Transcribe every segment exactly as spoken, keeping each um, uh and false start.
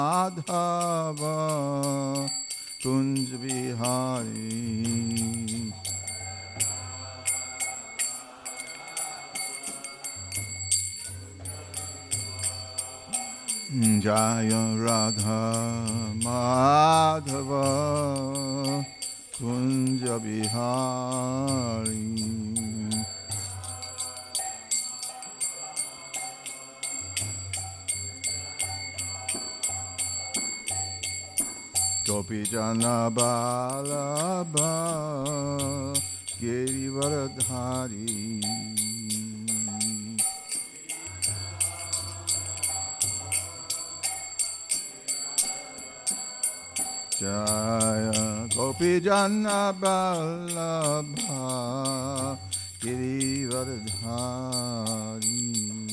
Madhava Kunj Bihari Jaya Radha Madhava Kunja Bihari Gopi Jana Balabha Girivaradhari Jaya Gopi Jana Balabha Girivaradhari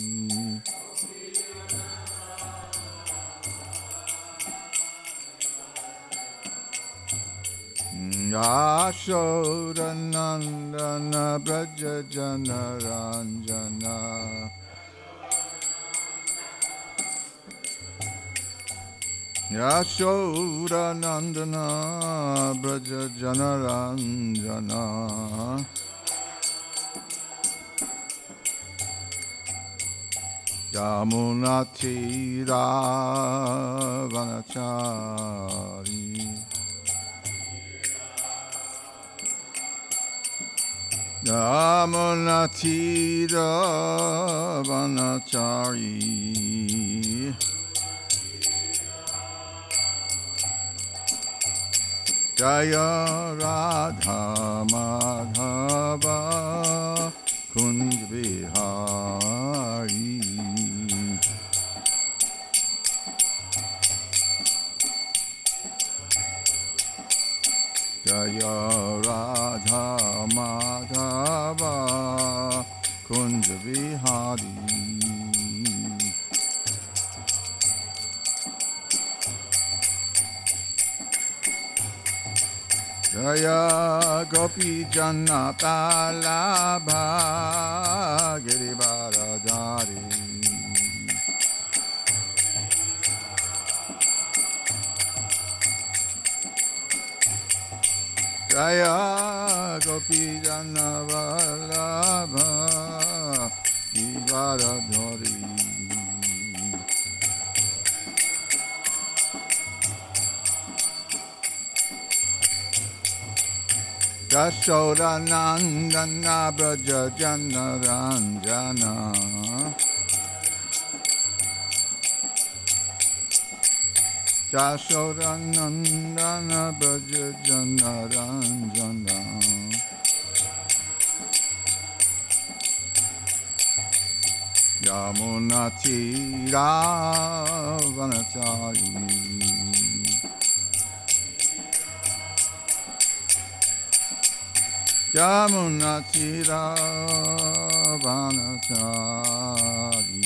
Yashoda Nandana Braja Jana Ranjana Yashoda Nandana Braja Jana Ranjana Yamuna Tira Vanachari Yamuna Tira Vanachari Jaya Radha Madhava Kunj Bihari Jaya Radha Madhava Kunj Bihari Jaya Gopi Jana Balabha Girivaradhari Jaya Gopi Jana Balabha Girivaradhari Yashoda Nandana Braja Jana Ranjana Yashoda Nandana Braja Jana Ranjana Yamuna Tira Vanachari Yamuna Tira Vanachari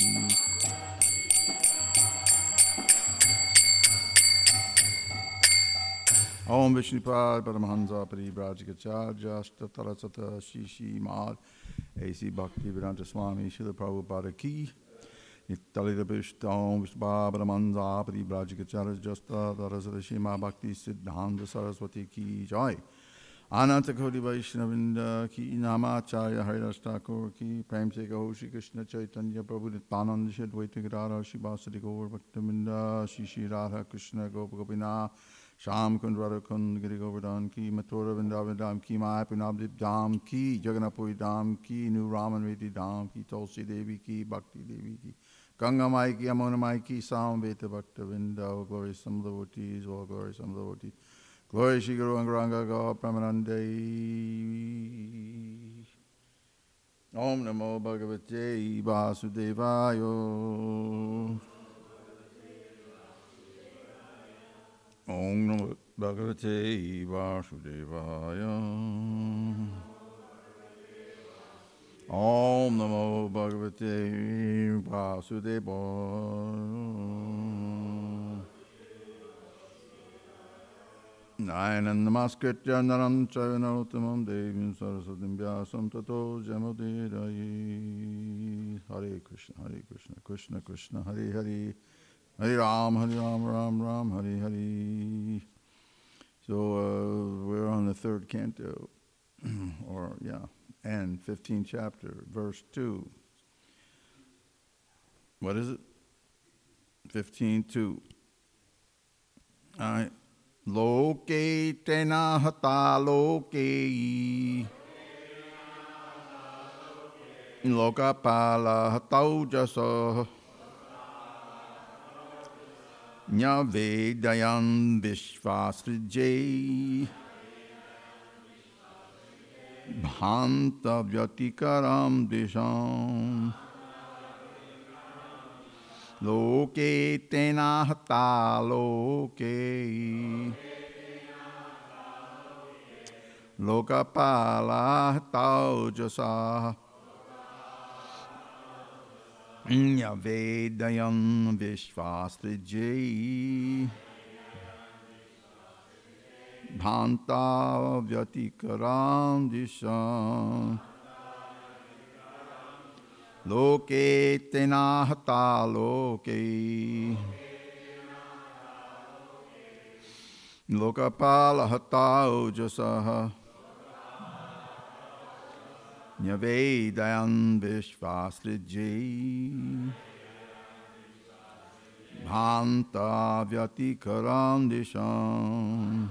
Om Vishnupad Paramahansa Parivrajikacharya Ashtatarasata Shishi Mal A C Bhaktivedanta Swami Srila Prabhupada Ki Nitalita Bishta Om Vishnupad Paramahansa Parivrajikacharya Ashtatarasata Shima Bhakti Siddhanta Saraswati Ki Jai Ananta Koti Vaishnavinda Ki Namacharya Haridas Thakur Ki Prem Se Gaho Shri Krishna Chaitanya Prabhu Nityananda Shri Advaita Gadadhar Shri Vasudeva Gaur Bhaktavinda Shri Shri Radha Krishna Gopa Gopinath Sham Kund Radha Kund Giri Govardhan Ki Mathura Vrindavan Dham Ki Maya Punabdip Dham Ki Jagannathpuri Dham Ki New Raman Vedi Dham Ki Tulsi Devi Ki Bhakti Devi Ki Ganga Mai Ki Yamuna Mai Ki Samveta Bhaktavinda All glory some of the devotees All glory some of the devotees Glory Shri Guru Angaranga Gaur Pramanande Om Namo Bhagavate Vasudevaya Om Namo Bhagavate Vasudevaya Om Namo Bhagavate Vasudevaya Nayanam Namaskritya Naram Chayanautamam Devim Saraswatim Vyasam Tato Jamadirayi Hare Krishna Hare Krishna Krishna Krishna Hare Hare Hare Ram, Hare Ram, Ram Ram, Hare Hare. So uh, we're on the third canto, or yeah, and fifteenth chapter, verse two. What is it? fifteen two. All right. Loke tena hata loke lokapala hatau jasa nya vedayan vishvasrijay bhanta vyatikaram disham loke tena hata loke lokapala hatau jasa nya vedayan vishvasrijay bhanta vyatikaram disham loke tena hata loke lokapala hata ojasa nyavedayan vishvasrijay bhanta vyatikaram disham.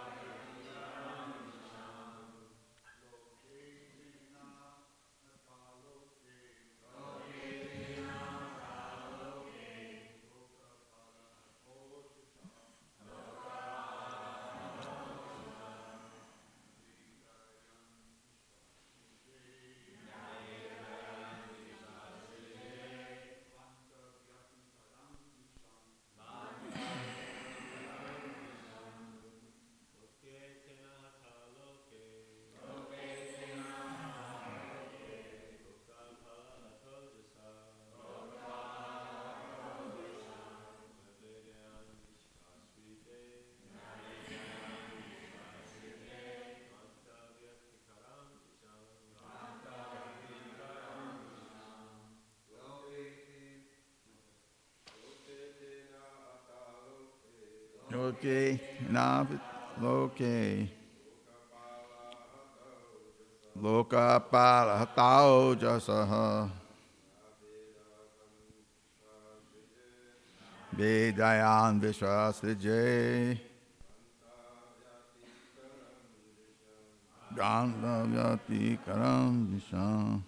Loke, Navid, Loke, Lokapala hatao jasaha, Vedayan vishvasrijay, Gandha vyatikaram disham.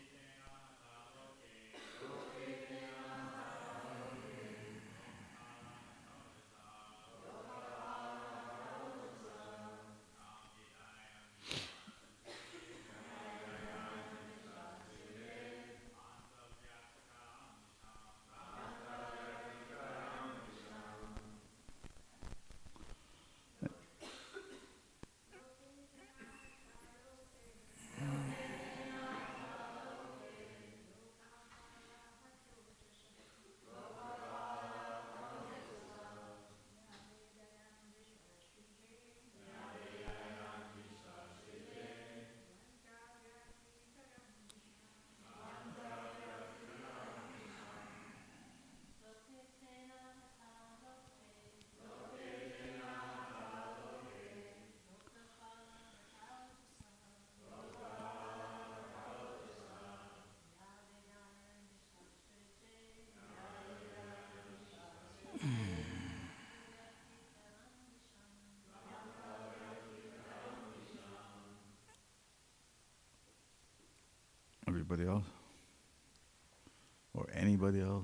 Everybody else? Or anybody else?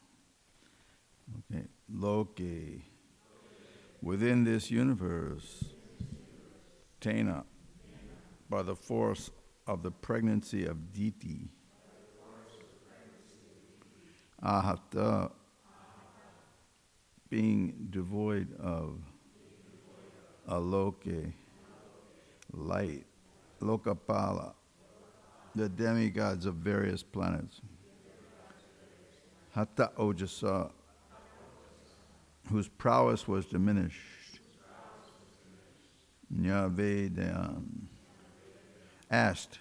Okay. Loki. Within this universe, Tena, by the force of the pregnancy of Diti, Ahata, being devoid of Aloke, light, Lokapala, the demigods of various planets, Hata Ojasa, whose prowess was diminished, Nyavedayan, asked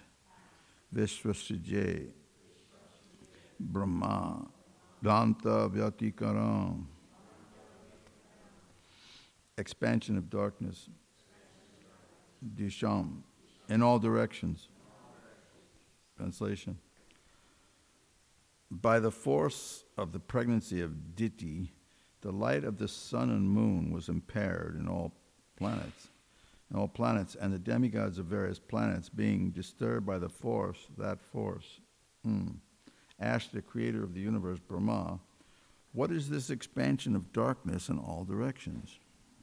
Vishvasrijay, Brahma, Danta Vyatikaram, expansion of darkness, disham, in all directions. Translation. By the force of the pregnancy of Diti, the light of the sun and moon was impaired in all planets, in all planets, and the demigods of various planets being disturbed by the force, that force. Hmm. Asked the creator of the universe, Brahma, what is this expansion of darkness in all directions?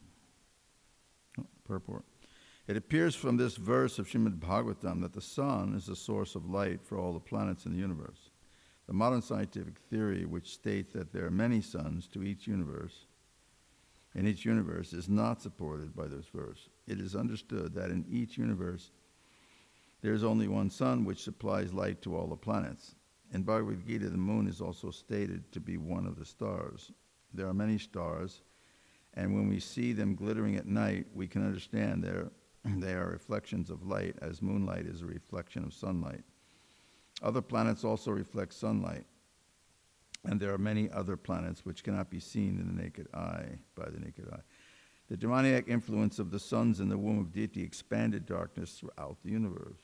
Oh, purport. It appears from this verse of Srimad Bhagavatam that the sun is the source of light for all the planets in the universe. The modern scientific theory, which states that there are many suns to each universe, in each universe, is not supported by this verse. It is understood that in each universe, there is only one sun which supplies light to all the planets. In Bhagavad Gita, the moon is also stated to be one of the stars. There are many stars, and when we see them glittering at night, we can understand they're, they are reflections of light, as moonlight is a reflection of sunlight. Other planets also reflect sunlight, and there are many other planets which cannot be seen in the naked eye, by the naked eye. The demoniac influence of the suns in the womb of Diti expanded darkness throughout the universe.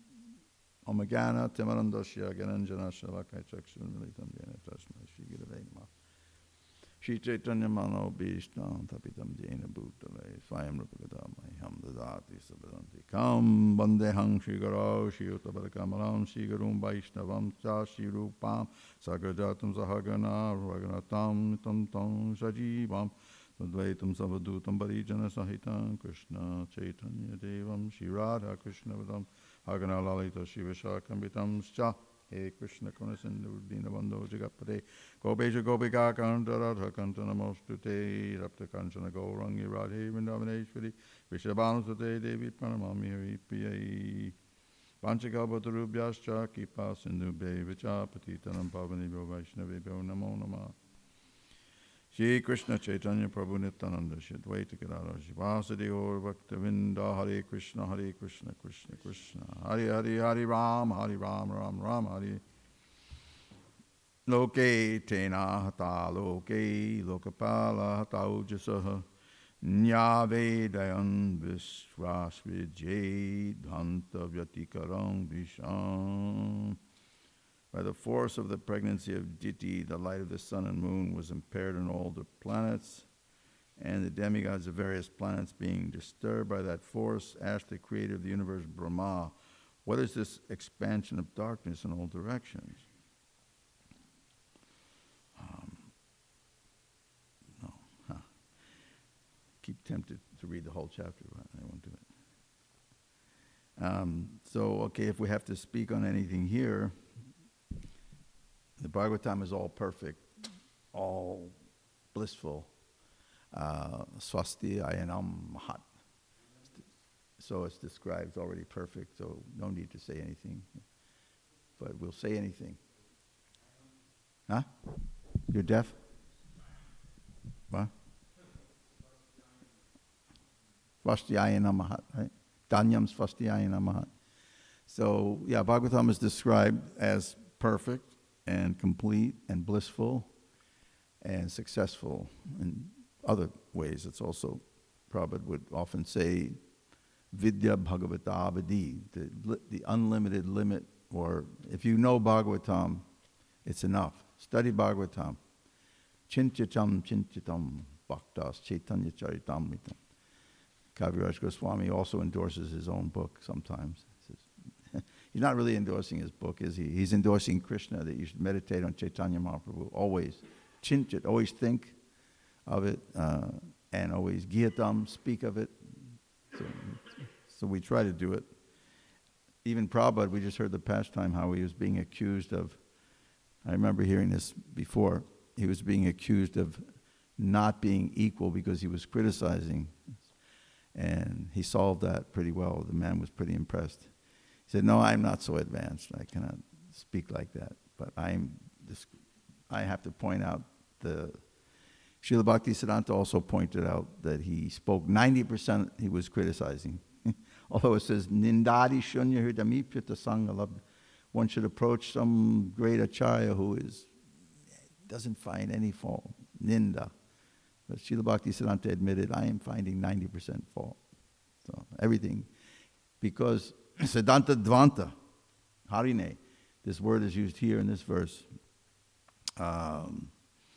Omagana Timarandasya Gananjana Shalakai Chakshun Militam Jena Tasma Shri Giravegma. Shri Chaitanya Mano Bhishtam Tapitam Jena Bhutale Swayam Rupagata Mayham Dadati Sabadanti Kam Bandehang Shri Garo Shri Uttabarakamalam Shri Garum Vaishnavam Cha Shri Rupam Sagrajatam Sahagana Raganatam Tam Tam Sajivam Tadvaitam Savadutam Parijana Sahitam Krishna Chaitanya Devam Shri Radha Krishna Vadam Hagana Lalita Shiva Shakambitam Scha He Krishna Konasindu Dinabando Jagapade Gobeja Gobika Kanta Radha Kanta Namostute Rapta Kanchana Gaurangi Radhe Vrindavaneshwari Vishabhanusate Devi Pranamami Hari Priya Panchakalpatarubhyascha Kipa Sindhu Bevicha Patitanam Pavanibhyo Vaishnavibhyo Namo Namah Shri Krishna Chaitanya Prabhu Nityananda Shri Advaita Gadadhar Shivasadi Gaur Bhaktavinda Hare Krishna Hare Krishna Krishna Krishna Hare Hare Hare Ram Hare Ram Ram Ram Hare Loke Tena Hata Loke Lokapala Hata Ujasaha Nyavedayan Visvasvijay Dhanta Vyatikaram Visham. By the force of the pregnancy of Diti, the light of the sun and moon was impaired in all the planets, and the demigods of various planets being disturbed by that force asked the creator of the universe, Brahma, what is this expansion of darkness in all directions? Um, no, huh. Keep tempted to read the whole chapter, but I won't do it. Um, so, okay, if we have to speak on anything here, the Bhagavatam is all perfect, all blissful. Uh, Swasti Ayanam Mahat. So it's described already perfect, so no need to say anything. But we'll say anything. Huh? You're deaf? What? Swasti Ayanam Mahat, right? Danyam Swasti Ayanam Mahat. So, yeah, Bhagavatam is described as perfect and complete and blissful and successful in other ways. It's also, Prabhupada would often say, Vidya Bhagavata Avadi, the, the unlimited limit, or if you know Bhagavatam, it's enough. Study Bhagavatam. Chintitam Chintitam Bhaktas Chaitanya Charitamritam. Kaviraj Goswami also endorses his own book sometimes. He's not really endorsing his book, is he? He's endorsing Krishna, that you should meditate on Chaitanya Mahaprabhu, always. Chinchit, always think of it, uh, and always Giyatam, speak of it. So, so we try to do it. Even Prabhupada, we just heard the pastime, how he was being accused of, I remember hearing this before, he was being accused of not being equal because he was criticizing. And he solved that pretty well. The man was pretty impressed. He said, no, I'm not so advanced. I cannot speak like that. But I'm this, I have to point out the... Srila Bhaktisiddhanta also pointed out that he spoke ninety percent he was criticizing. Although it says, Nindadi shunya hridamipyata sangalab. One should approach some great acharya who is doesn't find any fault. Ninda. But Srila Bhaktisiddhanta admitted, I am finding ninety percent fault. So everything, because Siddhanta Dvanta, Harine, this word is used here in this verse. Um,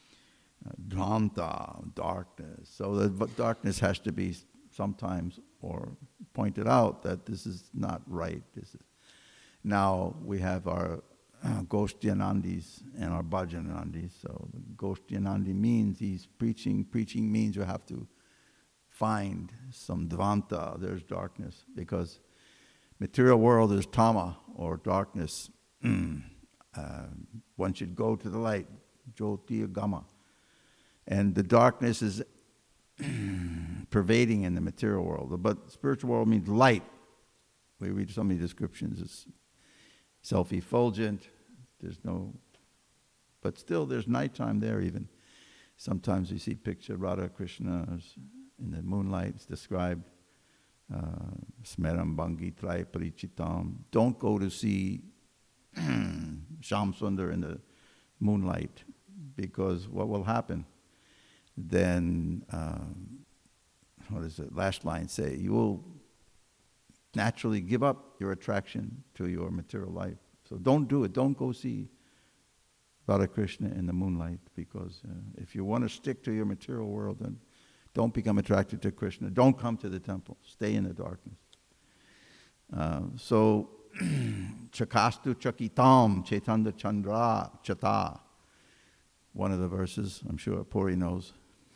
Dvanta, darkness. So the darkness has to be sometimes or pointed out that this is not right. This is, now we have our uh, Goshtyanandis and our Bhajanandis. So the Goshtyanandi means he's preaching. Preaching means you have to find some Dvanta, there's darkness, because material world is tama, or darkness. uh, one should go to the light, Jyotir Gama. And the darkness is pervading in the material world. But spiritual world means light. We read so many descriptions. It's self-effulgent. There's no... But still, there's nighttime there even. Sometimes we see picture Radha Krishna in the moonlight. It's described. Smeram Bhangi Trai Parichitam. Don't go to see Shyam Sundar in the moonlight, because what will happen? Then, um, what does the last line say? You will naturally give up your attraction to your material life. So don't do it. Don't go see Radha Krishna in the moonlight, because uh, if you want to stick to your material world, then don't become attracted to Krishna. Don't come to the temple. Stay in the darkness. Uh, so, Chakastu Chakitam Chaitanya Chandra Chata. One of the verses, I'm sure Puri knows,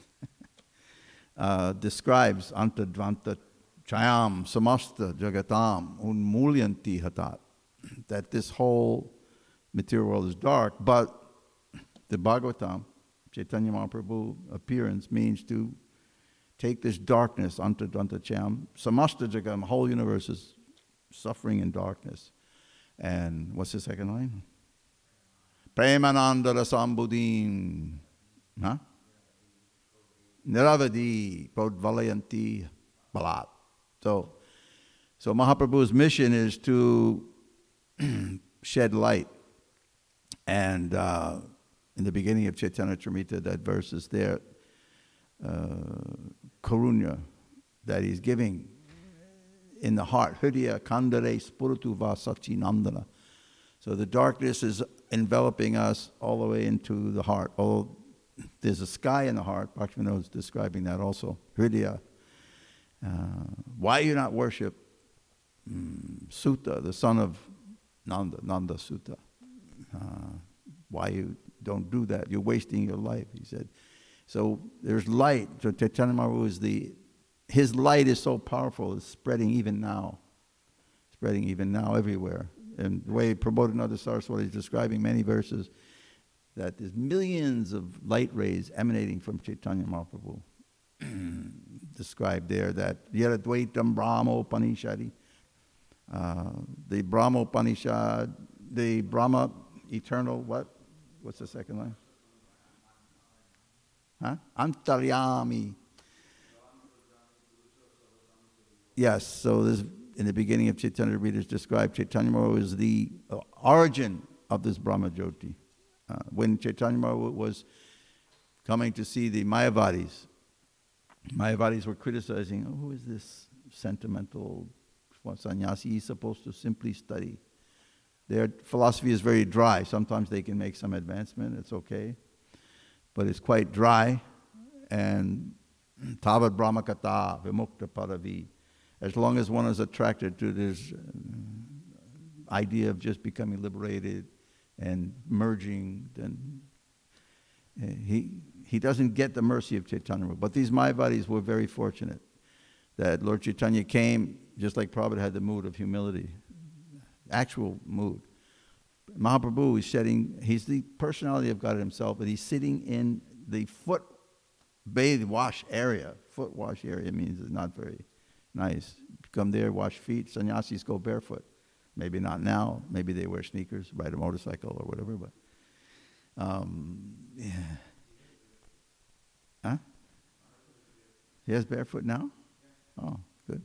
uh, describes Antadvanta Chayam Samasta Jagatam Unmulyanti Hatat, that this whole material world is dark, but the Bhagavatam, Chaitanya Mahaprabhu appearance means to take this darkness, Antadvanta Chayam, Samasta Jagatam, the whole universe is suffering in darkness. And what's the second line? Premananda Rasambuddin. Huh? Niravadi Prodvalayanti Balat. So, so Mahaprabhu's mission is to shed light. And uh, in the beginning of Chaitanya Charitamrita, that verse is there, uh, Karunya, that he's giving in the heart. Hridaya Kandare Spuratu Va Sachinandana. So the darkness is enveloping us all the way into the heart. Although there's a sky in the heart, Bhaktivinoda is describing that also. Hridaya. Uh, why you not worship um, Sutta, the son of Nanda, Nanda Sutta? Uh, why you don't do that? You're wasting your life, he said. So there's light. So Chaitanya Mahaprabhu is the, his light is so powerful, it's spreading even now. Spreading even now everywhere. And the way Prabodhananda Saraswati is describing many verses, that there's millions of light rays emanating from Chaitanya Mahaprabhu. Described there that Yaradvaitam Brahma Upanishadi, uh, the Brahma Upanishad, the Brahma eternal, what? What's the second line? Huh? Antaryami. Yes, so this in the beginning of Chaitanya Readers described Chaitanya Mahaprabhu as the uh, origin of this Brahma Jyoti. Uh, when Chaitanya Mahaprabhu was coming to see the Mayavadis, Mayavadis were criticizing, oh, who is this sentimental sannyasi? He's supposed to simply study. Their philosophy is very dry. Sometimes they can make some advancement, it's okay. But it's quite dry. And Tavad Brahmakata Vimukta Paravi. As long as one is attracted to this uh, idea of just becoming liberated and merging, then uh, he he doesn't get the mercy of Chaitanya. But these Mayavadis were very fortunate that Lord Chaitanya came, just like Prabhupada had the mood of humility, actual mood. Mahaprabhu is shedding, he's the personality of God himself, but he's sitting in the foot bathe wash area. Foot wash area means it's not very nice. Come there, wash feet. Sannyasis go barefoot. Maybe not now. Maybe they wear sneakers, ride a motorcycle or whatever. But um, yeah. Huh? He has barefoot now? Oh, good.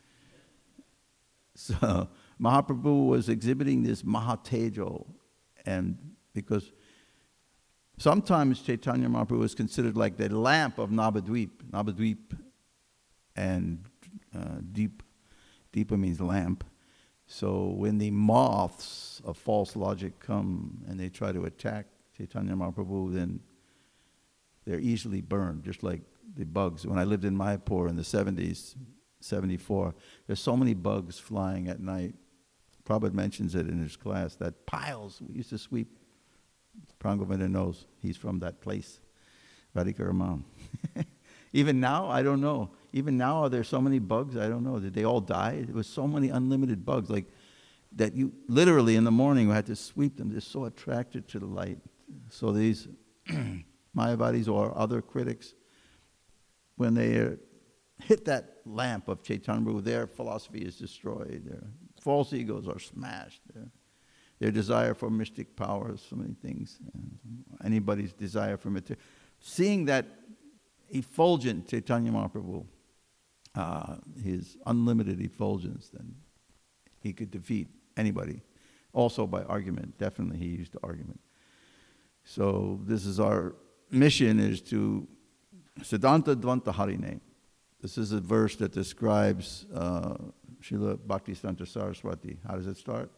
So Mahaprabhu was exhibiting this Mahatejo, and because sometimes Chaitanya Mahaprabhu is considered like the lamp of Navadvip. Navadvip and uh, deep, deepa means lamp. So when the moths of false logic come and they try to attack Chaitanya Mahaprabhu, then they're easily burned, just like the bugs. When I lived in Mayapur in the seventies, seventy-four, there's so many bugs flying at night. Prabhupada mentions it in his class, that piles, we used to sweep. Prangovinda knows, he's from that place, Radhika Raman. Even now, I don't know. Even now, are there so many bugs? I don't know. Did they all die? There was so many unlimited bugs, like that you literally in the morning you had to sweep them. They're so attracted to the light. So these Mayavadis or other critics, when they uh, hit that lamp of Chaitanya Mahaprabhu, their philosophy is destroyed. Their false egos are smashed. Their, their desire for mystic powers, so many things. Uh, anybody's desire for material. Seeing that effulgent Chaitanya Mahaprabhu, uh, his unlimited effulgence, then he could defeat anybody. Also by argument. Definitely he used argument. So this is our mission, is to Siddhanta Dvanta Harine. This is a verse that describes uh, Srila Bhaktisiddhanta Saraswati. How does it start?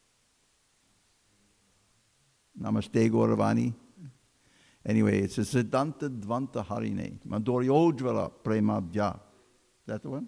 Namaste Gauravani. Anyway, it's a Siddhanta Dvanta Harine. Madhuryojvala Premadhya. Is that the one?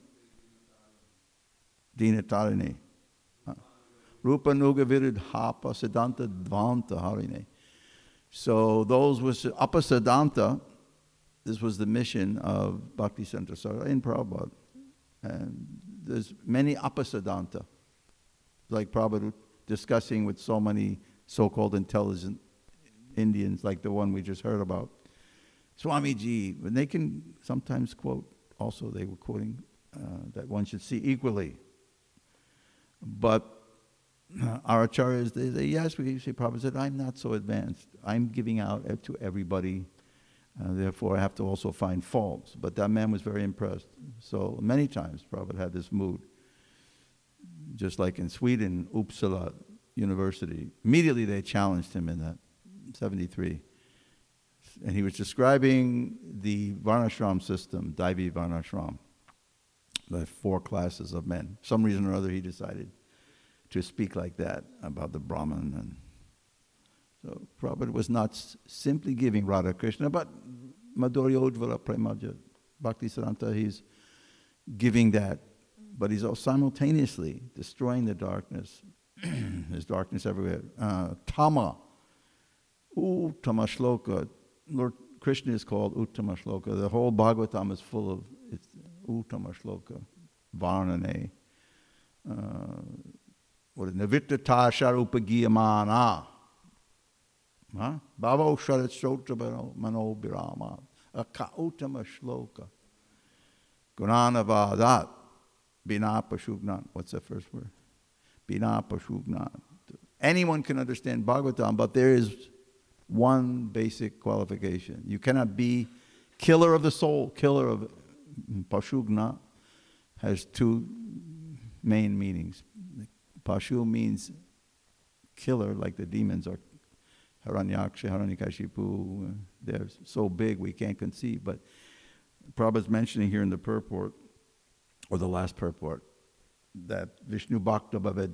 Dinatarine. Rupa Nuga Virid Hapa Siddhanta Dvanta Harine. So those was Upper Siddhanta. This was the mission of Bhaktisiddhanta Saraswati in Prabhupada. And there's many Upper Siddhanta. Like Prabhupada discussing with so many so-called intelligent Indians, like the one we just heard about. Swamiji, and they can sometimes quote, also they were quoting uh, that one should see equally. But uh, our acharyas, they say, yes, we say, Prabhupada said, I'm not so advanced. I'm giving out to everybody. Uh, therefore, I have to also find faults. But that man was very impressed. So many times Prabhupada had this mood. Just like in Sweden, Uppsala University, immediately they challenged him in that, seventy-three. And he was describing the Varnashram system, Daivi Varnashram, the four classes of men. For some reason or other, he decided to speak like that about the Brahman. And so Prabhupada was not s- simply giving Radha Krishna, but Madhuryojvala Premadhya, Bhaktisiddhanta, he's giving that. But he's also simultaneously destroying the darkness. There's darkness everywhere. Uh, Tama, Uttama Shloka. Lord Krishna is called Uttama Shloka. The whole Bhagavatam is full of it's Uttama Shloka, Varnane. Uh, what is Navittata Sharupagiyamana? Bhavo Sharat Sotra Mano Birama. Aka Uttama Shloka. Gunana Vadat. Bina Pashugnat. What's that first word? Bina Pashugnat. Anyone can understand Bhagavatam, but there is one basic qualification. You cannot be killer of the soul. Killer of Pashugna has two main meanings. Pashu means killer, like the demons are. Haranyaksha, Haranyakashipu, they're so big we can't conceive. But Prabhupada's mentioning here in the purport, or the last purport, that Vishnu Bhakta Bhaved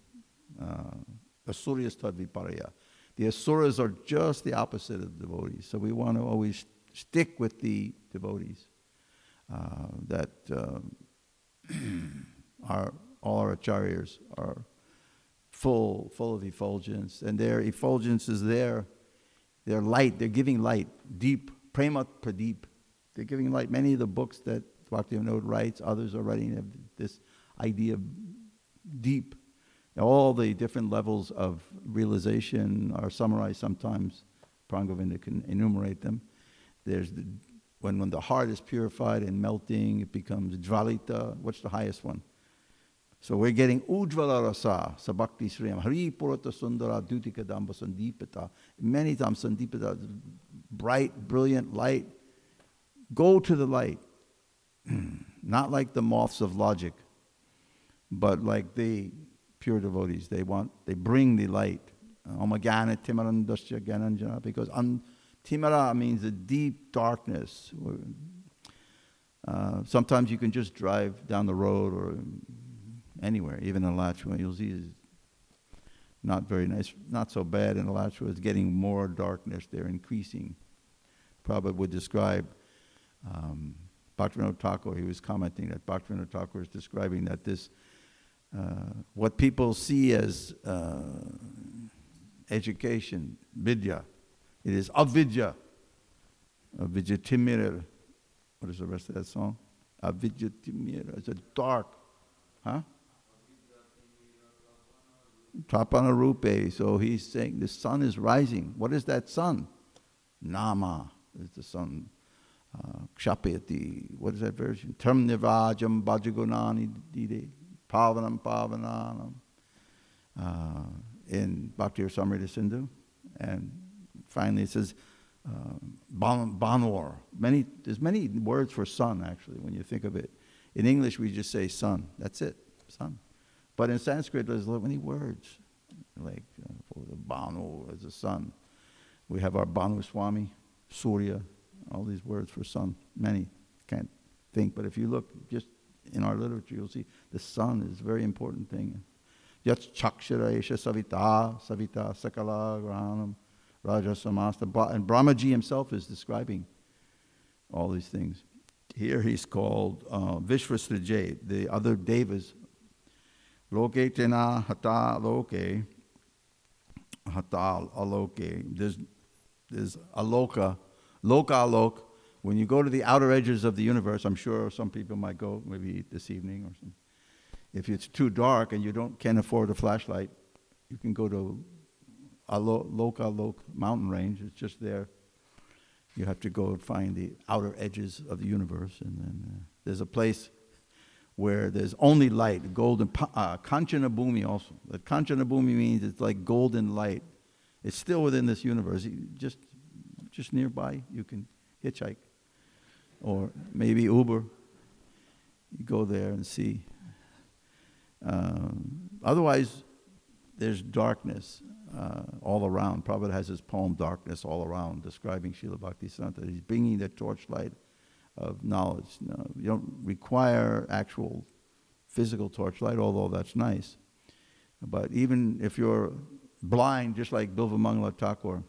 Asuryas Tadviparaya. The Asuras are just the opposite of the devotees. So we want to always stick with the devotees. Uh, that uh, our, all our acharyas are full, full of effulgence. And their effulgence is their, their light. They're giving light. Deep. Prema Pradeep. They're giving light. Many of the books that Bhaktivinoda writes, others are writing, have this idea of deep. All the different levels of realization are summarized sometimes. Prangovinda can enumerate them. There's the, when, when the heart is purified and melting, it becomes Dvalita. What's the highest one? So we're getting Ujvala Rasa, Sabhakti Sriyam, Hari Purata Sundara Dutika Damba Sandipata. Many times Sandipata, bright, brilliant light. Go to the light. Not like the moths of logic, but like the pure devotees. They want, they bring the light. Omagana Timarandasya Gananjana, because un, Timara means a deep darkness. Uh, sometimes you can just drive down the road or anywhere, even in Alachua. You'll see it's not very nice, not so bad in Alachua. It's getting more darkness. They're increasing. Prabhupada would describe um, Bhaktivinoda Thakur. He was commenting that Bhaktivinoda Thakur is describing that this, uh, what people see as uh, education, vidya, it is avidya, avidya timira. What is the rest of that song? Avidya timira. It's a dark, huh? Tapana rupe. So he's saying the sun is rising. What is that sun? Nama is the sun. Kshapyati. What is that version? Tam nivajam bhajagunani dide. Pavanam pavananam. Uh, in Bhakti Rasamrita Sindhu. And finally it says, uh, ban- Banor. Many, there's many words for sun, actually, when you think of it. In English, we just say sun. That's it, sun. But in Sanskrit, there's so many words, like uh, for the Banu as a sun. We have our Banu Swami, Surya, all these words for sun. Many, can't think, but if you look just in our literature, you'll see the sun is a very important thing. Yat Chakshara Esha Savita, Savita Sakala Grahanam, Raja Samasta. And Brahmaji himself is describing all these things. Here he's called uh, Vishvasrajay, the other devas. Loke tena hata loke, hata aloke. There's, there's aloka, loka alok. When you go to the outer edges of the universe, I'm sure some people might go, maybe this evening or something. If it's too dark and you don't can't afford a flashlight, you can go to alo, loka alok mountain range. It's just there. You have to go and find the outer edges of the universe, and then uh, there's a place where there's only light, golden, uh, Kanchana Bhumi also. The Kanchana Bhumi means it's like golden light. It's still within this universe. You just, just nearby, you can hitchhike. Or maybe Uber. You go there and see. Um, otherwise, there's darkness uh, all around. Prabhupada has his poem, Darkness All Around, describing Srila Bhaktisiddhanta. He's bringing the torchlight of knowledge. No, you don't require actual physical torchlight, although that's nice. But even if you're blind, just like Bilvamangala Thakur,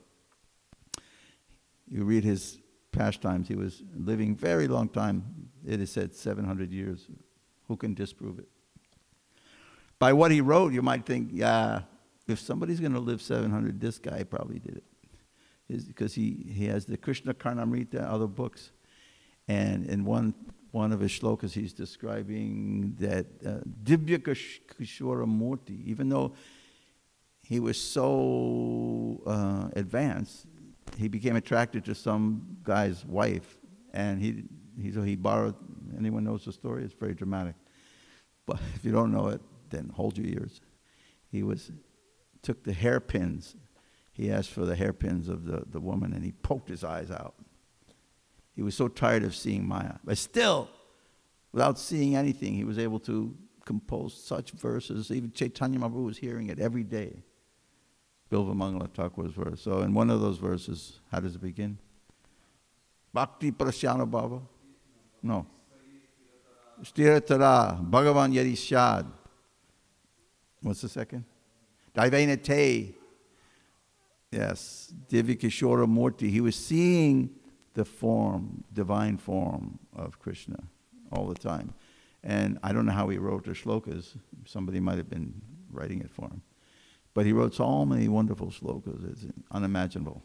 you read his pastimes. He was living very long time. It is said seven hundred years. Who can disprove it? By what he wrote, you might think, yeah, if somebody's going to live seven hundred, this guy probably did it. Because he, he has the Krishna Karnamrita, other books. And in one one of his shlokas, he's describing that uh, Divya Kishora Murti, even though he was so uh, advanced, he became attracted to some guy's wife, and he he so he borrowed. Anyone knows the story? It's very dramatic. But if you don't know it, then hold your ears. He was took the hairpins. He asked for the hairpins of the, the woman, and he poked his eyes out. He was so tired of seeing Maya. But still, without seeing anything, he was able to compose such verses. Even Chaitanya Mahaprabhu was hearing it every day. Bilvamangala Thakur's verse. So in one of those verses, how does it begin? Bhakti Prasyana Bhava? No. Stiratara, Bhagavan Yadishad. What's the second? Daivainate. Yes, Divikishora Murti. He was seeing the form, divine form of Krishna all the time. And I don't know how he wrote the shlokas. Somebody might have been writing it for him. But he wrote so many wonderful shlokas. It's unimaginable.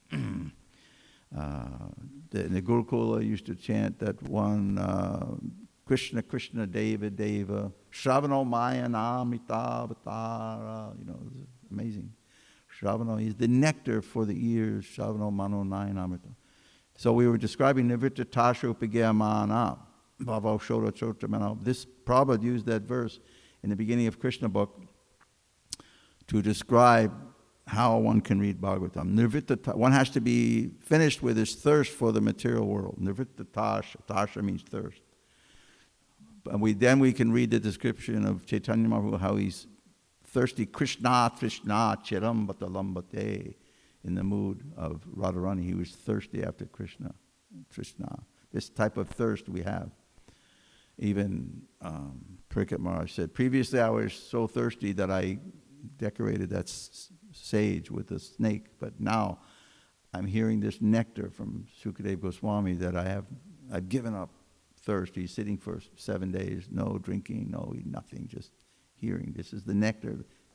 uh, the, the Gurukula used to chant that one, uh, Krishna, Krishna, Deva, Deva, Shravano Maya Namita Avatara. You know, it's amazing. Shravano is the nectar for the ears. Shravano Mano Nayanamrita. So we were describing Nivritta Tasha Upagayamana, Bhava Shora Chotramana. This Prabhupada used that verse in the beginning of Krishna book to describe how one can read Bhagavatam. Nirvitta, one has to be finished with his thirst for the material world. Nirvitta Tasha, Tasha means thirst. And we, then we can read the description of Chaitanya Mahaprabhu, how he's thirsty. Krishna, Krishna, Chiram Batalambate. in the mood of Radharani. He was thirsty after Krishna. Krishna. This type of thirst we have. Even um, Parikshit Maharaj said, previously I was so thirsty that I decorated that s- sage with a snake, but now I'm hearing this nectar from Sukadeva Goswami that I have, I've given up thirst. He's sitting for seven days, no drinking, no eating, nothing, just hearing. This is the nectar.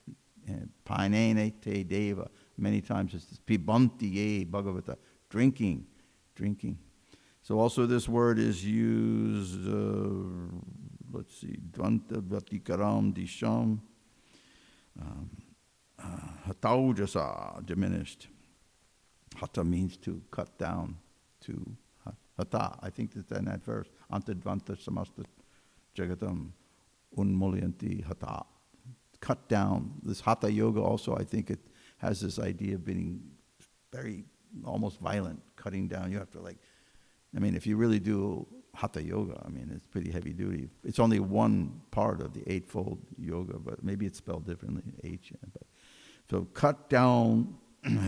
Painene te deva. Many times it's pibanti ye bhagavata. Drinking, drinking. So also this word is used, uh, let's see, dvanta vatikaram disham, um, uh, hataujasa, diminished. Hata means to cut down, to hata. I think that's in that verse. Antadvanta samasta jagatam unmulyanti hata. Cut down. This hatha yoga also, I think it has this idea of being very, almost violent, cutting down. You have to like, I mean, if you really do hatha yoga, I mean, it's pretty heavy duty. It's only one part of the eightfold yoga, but maybe it's spelled differently, H. But, so cut down,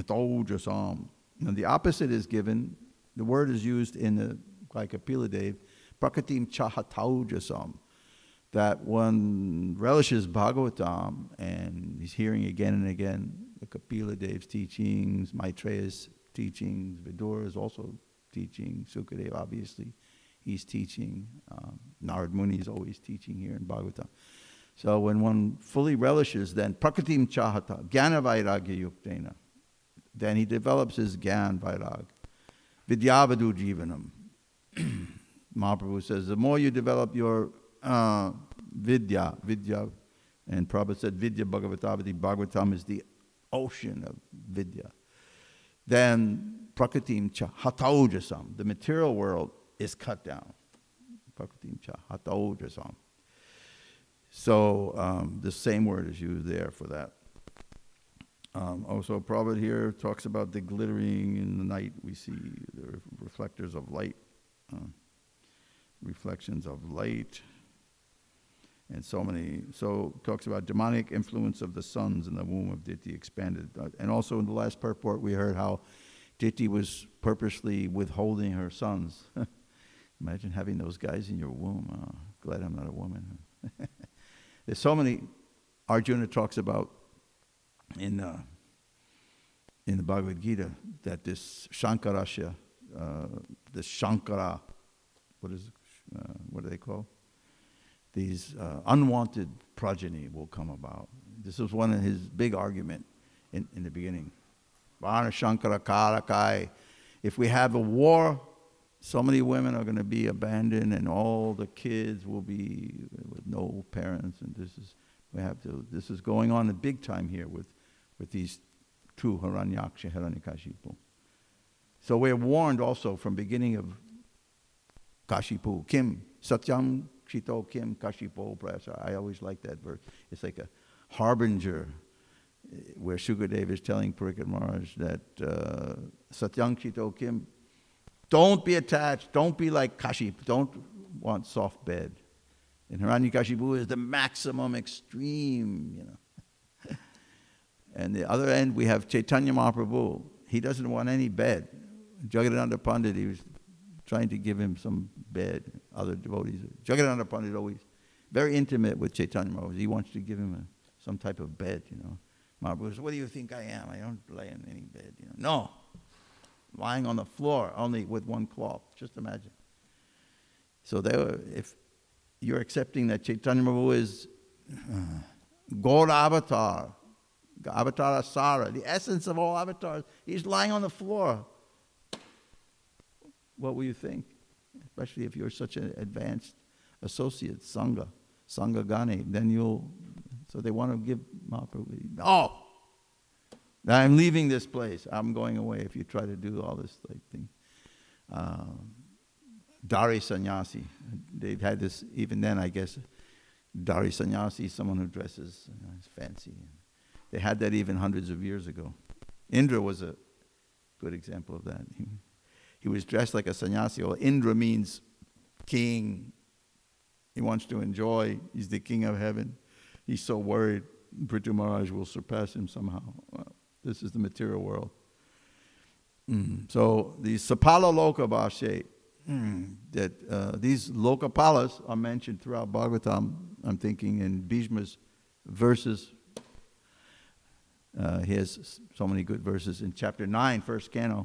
and the opposite is given. The word is used in the, like Kapila Dev, prakatim chahataujasam, that one relishes Bhagavatam and he's hearing again and again the Kapila Dev's teachings, Maitreya's teachings, Vidura's also teaching, Sukadeva obviously, he's teaching, um, Narad Muni is always teaching here in Bhagavatam. So when one fully relishes, then prakatim chahata, jnana vairagya yuktena, then he develops his gyan vairag. Vidyavadu jivanam. Mahaprabhu says, the more you develop your uh, vidya, vidya, and Prabhupada said vidya bhagavatavati, Bhagavatam is the ocean of vidya. Then prakatim cha hataujasam, the material world is cut down. Prakatim cha hataujasam. So um, the same word is used there for that. Um, also, Prabhupada here talks about the glittering in the night. We see the reflectors of light, uh, reflections of light, and so many. So talks about demonic influence of the sons in the womb of Diti expanded. Uh, and also in the last purport, we heard how Diti was purposely withholding her sons. Imagine having those guys in your womb. Oh, glad I'm not a woman. There's so many. Arjuna talks about in uh, in the Bhagavad Gita that this Shankarasya, uh, the Shankara, what is uh, what are they called? These uh, unwanted progeny will come about. This was one of his big argument in, in the beginning. Varna Shankara Karakai. If we have a war, so many women are going to be abandoned, and all the kids will be with no parents. And this is we have to. This is going on a big time here with, with these two Hiranyaksha, Hiranyakashipu. So we're warned also from beginning of Kashipu. Kim Satyam Kshito Kim Kashipo Prasa. I always like that verse. It's like a harbinger, where Sukadeva is telling Parikshit Maharaj that uh, Satyam Kshito Kim. Don't be attached. Don't be like Kaship. Don't want soft bed. And Hiranyakashipu is the maximum extreme, you know. And the other end, we have Chaitanya Mahaprabhu. He doesn't want any bed. Jagadananda Pandit, he was trying to give him some bed. Other devotees. Jagadananda Pandit always very intimate with Chaitanya Mahaprabhu. He wants to give him a, some type of bed, you know. Mahaprabhu says, what do you think I am? I don't lay in any bed, you know. No. Lying on the floor, only with one cloth. Just imagine. So they were, if you're accepting that Chaitanya Mahaprabhu is uh, God avatar, avatar asara, the essence of all avatars, he's lying on the floor. What will you think? Especially if you're such an advanced associate, Sangha, Sangha Gani, then you'll, so they want to give Mahaprabhu, oh! I'm leaving this place. I'm going away if you try to do all this like thing. Um, Dari Sannyasi. They've had this, even then, I guess, Dari Sannyasi, someone who dresses you know, fancy. They had that even hundreds of years ago. Indra was a good example of that. He, he was dressed like a sannyasi. Well, Indra means king. He wants to enjoy. He's the king of heaven. He's so worried Prithu Maharaj will surpass him somehow. Well, this is the material world. Mm. So the Sapala Loka Bhashe, mm, that uh, these Lokapalas are mentioned throughout Bhagavatam. I'm thinking in Bhishma's verses. Uh, he has so many good verses in chapter nine, first canto.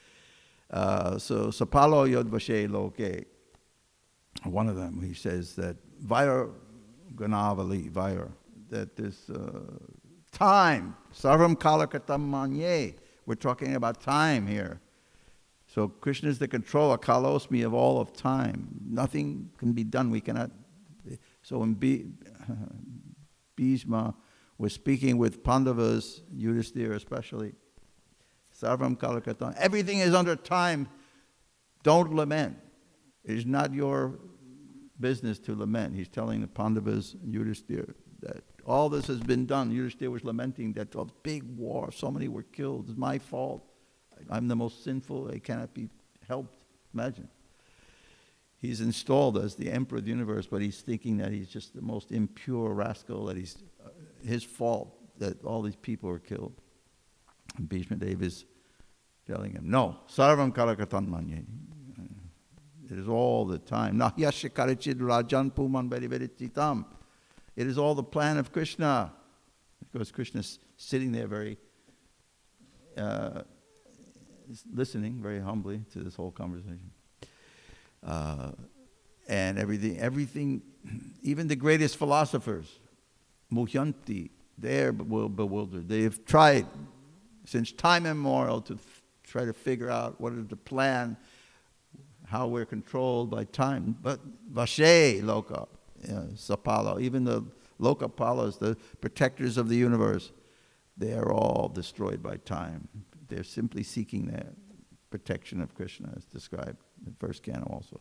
Uh, so Sapalo Yod Bhashe Loke, one of them, he says that Vair Ganavali, Vair, that this uh, time, Sarvam Kalakatam Manye, we're talking about time here. So Krishna is the controller, Kalosmi, of all of time. Nothing can be done. We cannot. So when B, Bhishma was speaking with Pandavas, Yudhisthira especially, Sarvam Kalakatam, everything is under time. Don't lament. It is not your business to lament. He's telling the Pandavas, Yudhisthira, that all this has been done. Yudhisthira was lamenting that oh, big war, so many were killed. It's my fault. I'm the most sinful. I cannot be helped. Imagine. He's installed as the emperor of the universe, but he's thinking that he's just the most impure rascal, that he's uh, his fault that all these people were killed. And Bhishma Deva is telling him, no, Sarvam Karakatan Manye. It is all the time. Nahyashikarichid Rajan Puman Beriverititam. It is all the plan of Krishna. Because Krishna's sitting there very, uh, listening very humbly to this whole conversation. Uh, and everything, everything, even the greatest philosophers, Muhyanti, they're bewildered. They've tried since time immemorial to f- try to figure out what is the plan, how we're controlled by time. But Vashe Loka, uh, Sapala, even the Lokapalas, the protectors of the universe, they are all destroyed by time. They're simply seeking that protection of Krishna, as described in the first canto also.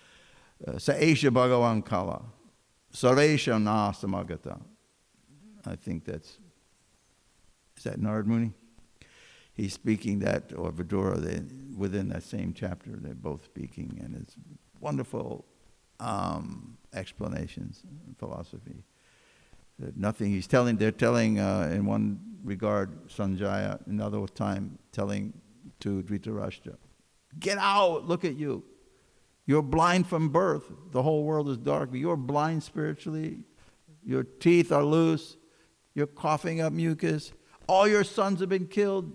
Saesha Bhagavan Kala, Sarvesha Na Samagata. I think that's, is that Narad Muni? He's speaking that, or Vidura, they, within that same chapter, they're both speaking, and it's wonderful um, explanations in philosophy. That nothing, he's telling, they're telling uh, in one regard, Sanjaya, another time telling to Dhritarashtra, get out, look at you. You're blind from birth. The whole world is dark, but you're blind spiritually. Your teeth are loose. You're coughing up mucus. All your sons have been killed.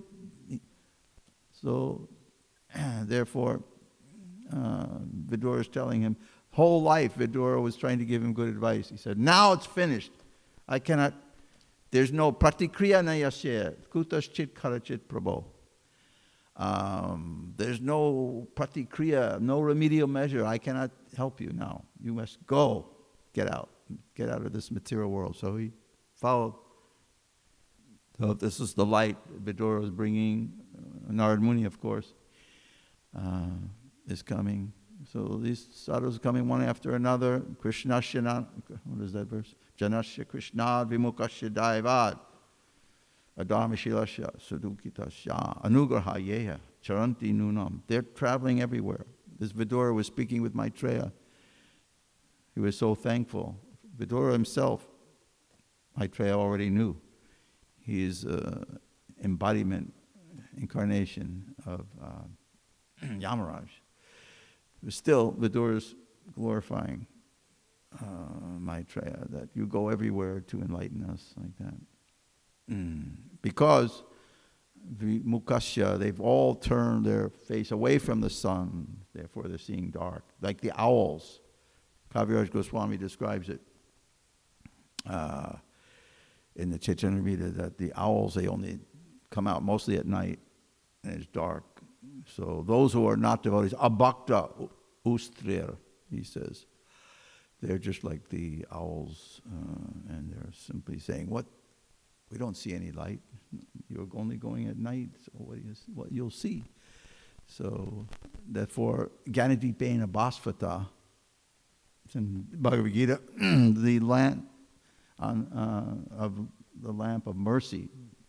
So, therefore, uh, Vidura is telling him, whole life Vidura was trying to give him good advice. He said, now it's finished. I cannot, there's no pratikriya nayasya, kutaschit karachit prabho. Um, there's no pratikriya, no remedial measure. I cannot help you now. You must go, get out, get out of this material world. So he followed. So this is the light Vidura is bringing. Uh, Narad Muni, of course, uh, is coming. So these sadhus are coming one after another. Krishna Shana, what is that verse? Janasya Krishna Vimukasya Daivad. Adharmashilasya Sadhukitasya Anugraha Yeha Charanti Nunam. They're traveling everywhere. This Vidura was speaking with Maitreya. He was so thankful. Vidura himself, Maitreya already knew. He is an embodiment, incarnation of uh, Yamaraj. But still, Vidura is glorifying uh, Maitreya, that you go everywhere to enlighten us like that. Mm. Because the Mukasya, they've all turned their face away from the sun, therefore they're seeing dark. Like the owls. Kaviraj Goswami describes it uh, in the Chaitanamrita, that the owls, they only come out mostly at night and it's dark. So those who are not devotees, abhakta ustrir, he says, they're just like the owls, uh, and they're simply saying, what? We don't see any light. You're only going at night, so what, you, what you'll see. So, therefore, Gyanadipena Bhasvata, it's in Bhagavad Gita, the lamp on, uh, of the lamp of mercy.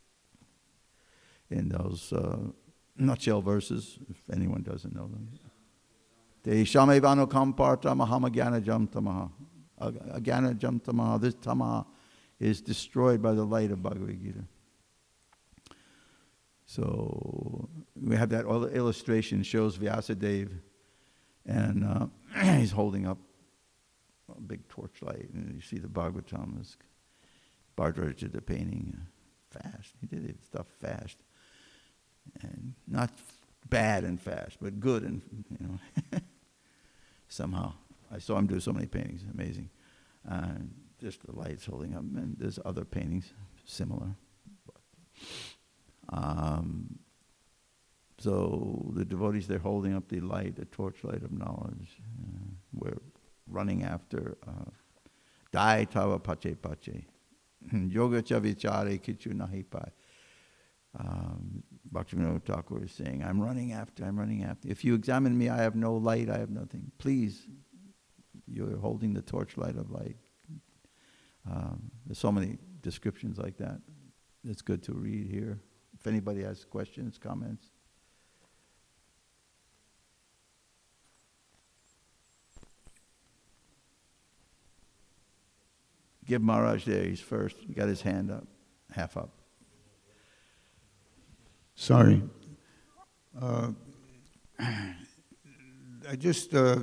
In those uh, nutshell verses, if anyone doesn't know them. Te shamevano kamparta mahamagyana jam tamaha. Agyana jam tamaha. This tamaha is destroyed by the light of Bhagavad Gita. So we have that other illustration, shows Vyasadeva, and uh, he's holding up a big torchlight, and you see the Bhagavatam. Bhardraj did the painting uh, fast. He did it stuff fast, and not bad and fast, but good and, you know, somehow. I saw him do so many paintings, amazing. Uh, just the lights holding up, and there's other paintings similar. Um, so the devotees, they're holding up the light, the torchlight of knowledge. Uh, we're running after uh, Dai Tava Pache Pache. Yoga cha vichare kichu nahi pai. Um, Bhaktivinoda Thakur is saying, I'm running after, I'm running after. If you examine me, I have no light, I have nothing. Please, you're holding the torchlight of light. Um, there's so many descriptions like that. It's good to read here. If anybody has questions, comments. Give Maharaj there, he's first. He got his hand up, half up. Sorry. Uh, I just uh,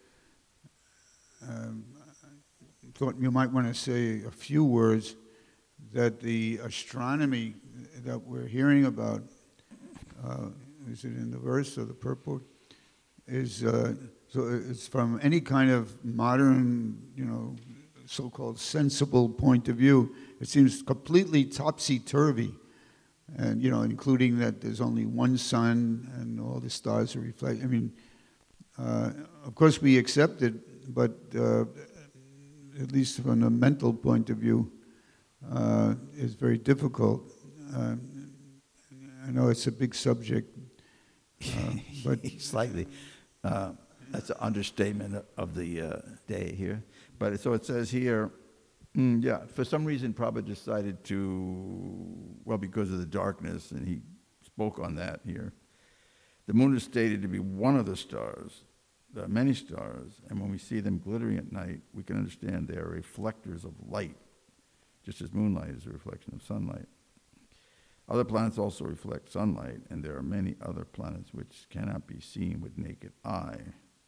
um, thought you might want to say a few words that the astronomy that we're hearing about, uh, is it in the verse or the purport, is uh, so it's from any kind of modern, you know, so-called sensible point of view. It seems completely topsy-turvy, and you know, including that there's only one sun and all the stars are reflect. I mean, uh, of course we accept it, but uh, at least from a mental point of view, uh, it's very difficult. Uh, I know it's a big subject, uh, but slightly. Uh, that's an understatement of the uh, day here. But so it says here, mm, yeah, for some reason Prabhupada decided to, well, because of the darkness, and he spoke on that here. The moon is stated to be one of the stars. There are many stars, and when we see them glittering at night, we can understand they are reflectors of light, just as moonlight is a reflection of sunlight. Other planets also reflect sunlight, and there are many other planets which cannot be seen with naked eye.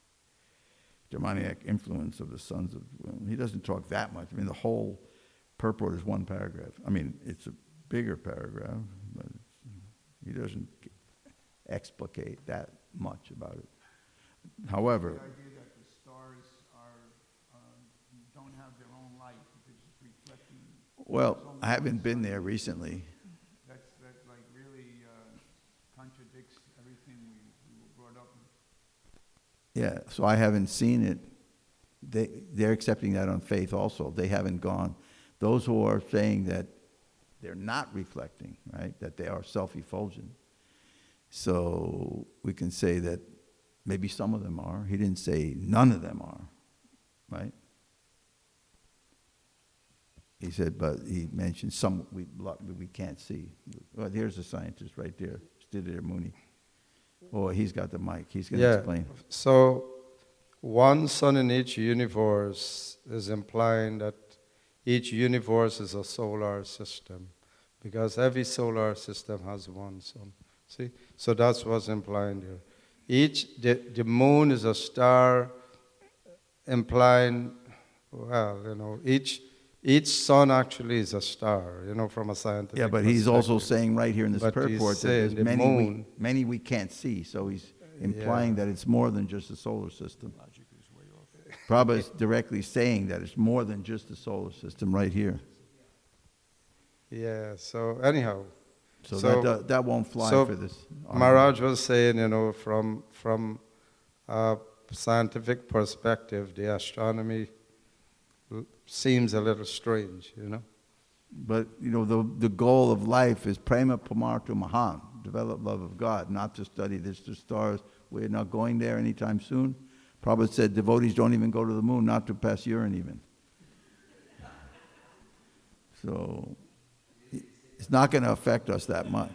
Demoniac influence of the sons of... Well, he doesn't talk that much. I mean, the whole purport is one paragraph. I mean, it's a bigger paragraph, but he doesn't explicate that much about it. However... The idea that the stars are, uh, don't have their own light, because it's reflecting... Well, I haven't been there recently. That's, that like really uh, contradicts everything we, we were brought up with. Yeah, so I haven't seen it. They, they're accepting that on faith also. They haven't gone. Those who are saying that they're not reflecting, right, that they are self-effulgent. So we can say that maybe some of them are. He didn't say none of them are, right? He said, but he mentioned some we, we can't see. Well, here's a scientist right there, Sridhar Muni. Oh, he's got the mic. He's going to yeah. explain. So, one sun in each universe is implying that each universe is a solar system, because every solar system has one sun. See? So that's what's implying there. Each, the, the moon is a star, implying, well, you know, each each sun actually is a star, you know, from a scientific Yeah, but he's also saying right here in this But he's purport that saying there's the many we, moon- many we can't see. So he's implying Yeah. that it's more than just the solar system. Prabhupada is directly saying that it's more than just the solar system right here. Yeah, so anyhow, So, So- that, that that won't fly so for this. Maharaj was saying, you know, from from a scientific perspective, the astronomy l- seems a little strange, you know. But, you know, the, the goal of life is prema pamarto mahan, develop love of God, not to study this, the stars. We're not going there anytime soon. Prabhupada said devotees don't even go to the moon, not to pass urine even. So it's not going to affect us that much.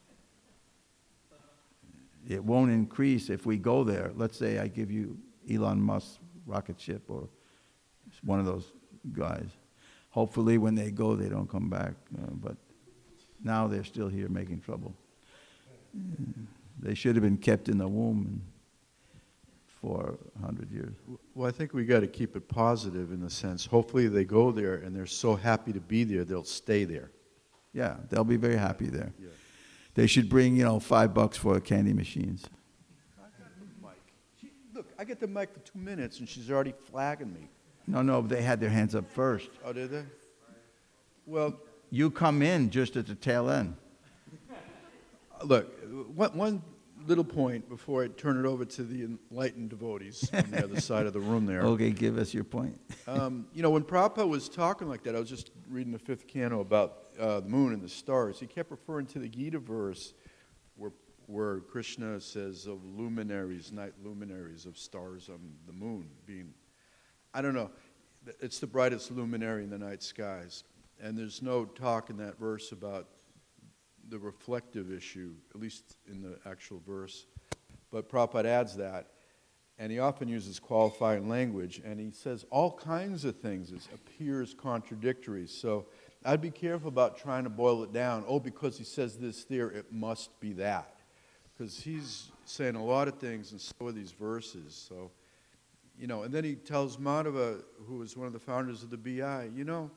It won't increase if we go there. Let's say I give you Elon Musk's rocket ship or one of those guys. Hopefully when they go, they don't come back. Uh, but now they're still here making trouble. They should have been kept in the womb for a hundred years. Well, I think we got to keep it positive in the sense, hopefully they go there and they're so happy to be there, they'll stay there. Yeah, they'll be very happy there. Yeah. They should bring, you know, five bucks for candy machines. I got the mic. She, look, I get the mic for two minutes and she's already flagging me. No, no, they had their hands up first. Oh, did they? Well, You come in just at the tail end. look, one, one little point before I turn it over to the enlightened devotees on the other side of the room there. Okay, give us your point. Um, you know, when Prabhupada was talking like that, I was just reading the fifth canto about uh, the moon and the stars. He kept referring to the Gita verse where, where Krishna says of luminaries, night luminaries, of stars on the moon being, I don't know, it's the brightest luminary in the night skies. And there's no talk in that verse about the reflective issue, at least in the actual verse. But Prabhupada adds that. And he often uses qualifying language, and he says all kinds of things. It appears contradictory. So I'd be careful about trying to boil it down. Oh, because he says this there, it must be that. Because he's saying a lot of things, and so are these verses. So, you know, and then he tells Madhava, who was one of the founders of the B I, you know,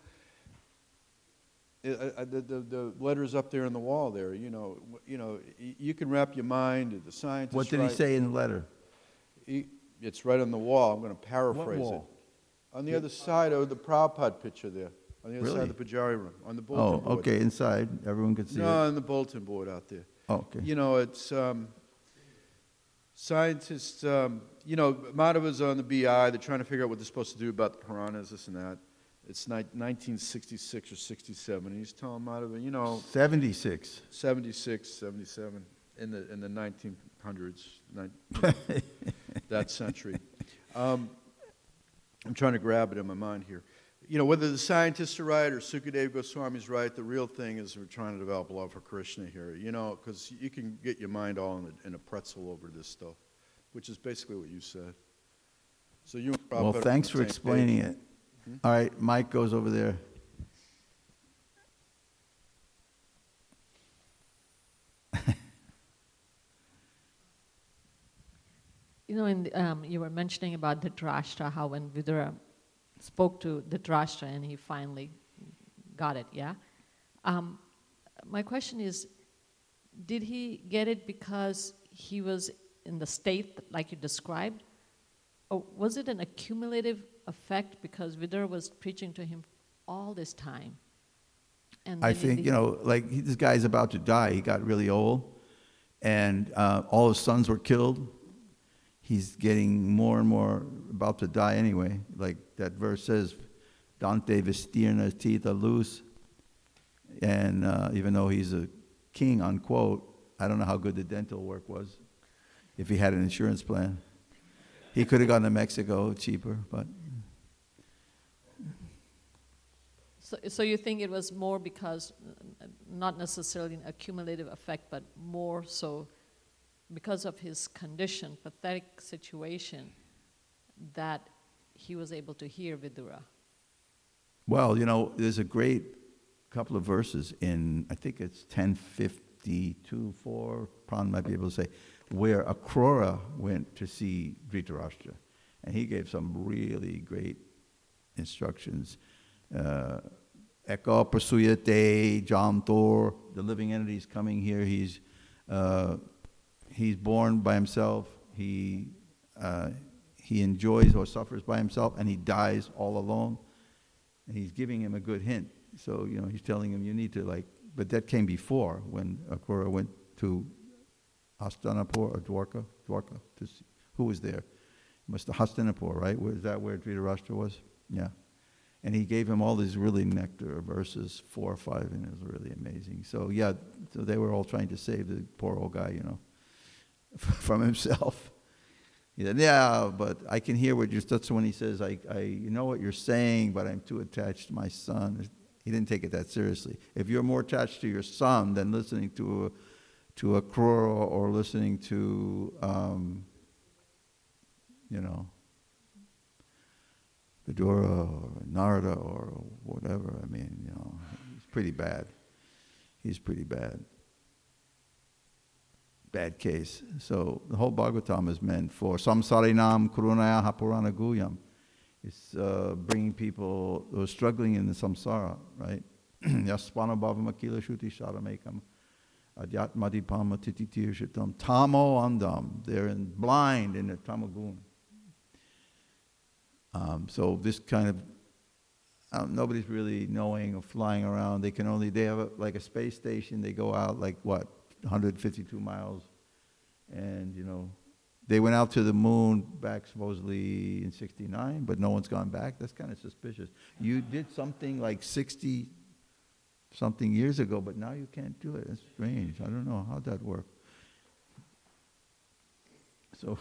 it, uh, the, the, the letter's up there on the wall there, you know, you know, you can wrap your mind, the scientists. What did he write- say in the letter? He, it's right on the wall. I'm going to paraphrase wall? it. On the other side of the Prabhupada picture there. On the other side Really? of the Pujari room. On the bulletin Oh, board. okay, inside. Everyone could see No, it. on the bulletin board out there. Oh, okay. You know, it's um, scientists, um, you know, Madhava's on the B I. They're trying to figure out what they're supposed to do about the Puranas, this and that. It's ni- nineteen sixty-six or sixty-seven. And he's telling Madhava, you know, seventy-six. seventy-six, seventy-seven, in the in the nineteen hundreds, ni- that century. Um, I'm trying to grab it in my mind here. You know, whether the scientists are right or Sukadeva Goswami's right, the real thing is we're trying to develop love for Krishna here. You know, because you can get your mind all in a, in a pretzel over this stuff, which is basically what you said. So you and Well, Prabhupada are on thanks the for same explaining page. it. All right, Mike goes over there. You know, in the, um, you were mentioning about Dhritarashtra, how when Vidura spoke to Dhritarashtra and he finally got it, yeah? Um, my question is, did he get it because he was in the state like you described? Or was it an accumulative effect because Vidura was preaching to him all this time? And I then in think, the- you know, like he, this guy's about to die. He got really old, and uh, all his sons were killed. He's getting more and more about to die anyway. Like that verse says, Dante vestirna tita luz. And uh, even though he's a king, unquote, I don't know how good the dental work was, if he had an insurance plan. He could have gone to Mexico cheaper, but So, so you think it was more because, uh, not necessarily an accumulative effect, but more so because of his condition, pathetic situation, that he was able to hear Vidura? well, you know, there's a great couple of verses in, I think it's ten fifty-two, four, Pran might be able to say, where Akrura went to see Dhritarashtra. And he gave some really great instructions. Uh, Eka prasuyate jam tor, the living entity is coming here. He's, uh, he's born by himself. He, uh, he enjoys or suffers by himself, and he dies all alone. And he's giving him a good hint. So, you know, he's telling him, you need to, like, but that came before when Akrura went to Hastinapur or Dwarka, Dwarka, to see, who was there? Must have Hastinapur, right? Was that where Dhritarashtra was? Yeah. And he gave him all these really nectar verses, four or five, and it was really amazing. So, yeah, so they were all trying to save the poor old guy, you know, from himself. He said, yeah, but I can hear what you're, that's when he says, I, I, you know what you're saying, but I'm too attached to my son. He didn't take it that seriously. If you're more attached to your son than listening to a, to a Akrura or listening to, um, you know, Vidura or Narada or whatever, I mean, you know, he's pretty bad. He's pretty bad. bad case. So the whole Bhagavatam is meant for samsarinam karunaya hapurana guyam. It's uh, bringing people who are struggling in the samsara, right? Yaspana bhavama kila shuti sharamekam adyatmadipama tititir tamo andam. They're in blind in the tamagun. Um, so this kind of, um, nobody's really knowing or flying around. They can only, they have a, like a space station. They go out like what, one hundred fifty-two miles. And, you know, they went out to the moon back supposedly in sixty-nine, but no one's gone back. That's kind of suspicious. You did something like sixty something years ago, but now you can't do it. It's strange. I don't know. How'd that work? So,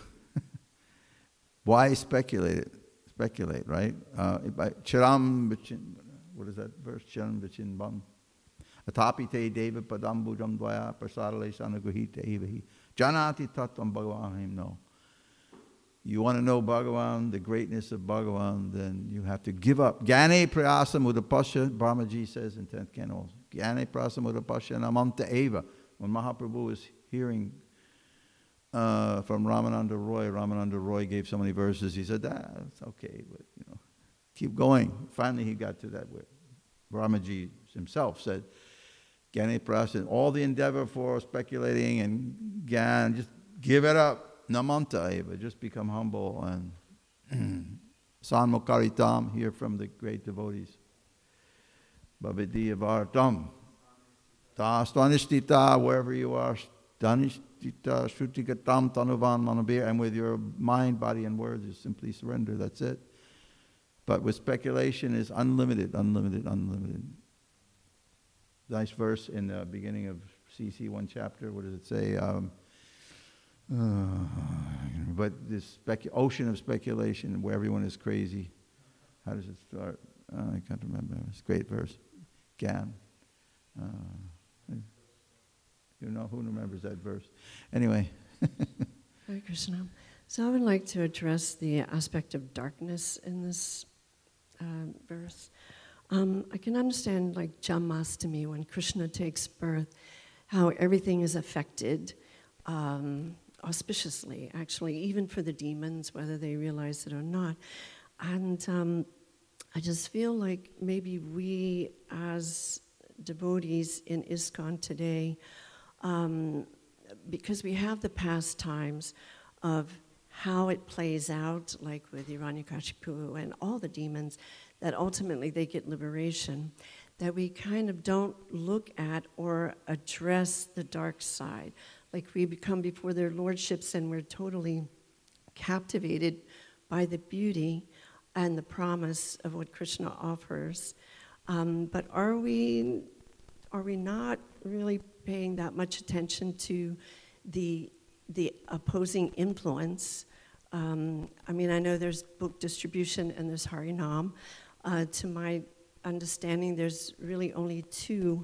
why speculate it? Speculate, right? Uh, Chiram vichin, what is that verse? Chiram vichin bam. Atapite deva padambujam dvaya prasarale sanaguhite evahi. Janati tattvam bhagavan no. You want to know Bhagavan, the greatness of Bhagavan, then you have to give up. Gyane prayasam udapasya, Brahmaji says in tenth canto. Gyane prayasam udapasya namanta eva. When Mahaprabhu was hearing uh, from Ramananda Roy, Ramananda Roy gave so many verses, he said, ah, it's okay, but you know, keep going. Finally he got to that where Brahmaji himself said, Gyane prayasam, all the endeavor for speculating and gyan, just give it up. Namanta eva, just become humble and sanmukaritam, hear from the great devotees. Bhavidya vartam. Ta stanishtita, wherever you are, stanishtita shrutigatam tanuvan manabir, and with your mind, body, and words, you simply surrender, that's it. But with speculation is unlimited, unlimited, unlimited. Nice verse in the beginning of C C one chapter, what does it say? Um, Uh, but this specu- ocean of speculation where everyone is crazy. How does it start? Uh, I can't remember. It's a great verse. Gyan. Uh, you know, who remembers that verse? Anyway. Hare Krishna. So I would like to address the aspect of darkness in this uh, verse. Um, I can understand like Janmashtami, when Krishna takes birth, how everything is affected um, auspiciously, actually, even for the demons, whether they realize it or not. And um, I just feel like maybe we as devotees in ISKCON today, um, because we have the past times of how it plays out, like with Hiranyakashipu and all the demons, that ultimately they get liberation, that we kind of don't look at or address the dark side. Like we become before their lordships and we're totally captivated by the beauty and the promise of what Krishna offers. Um, but are we, are we not really paying that much attention to the, the opposing influence? Um, I mean, I know there's book distribution and there's Harinam. Uh, to my understanding, there's really only two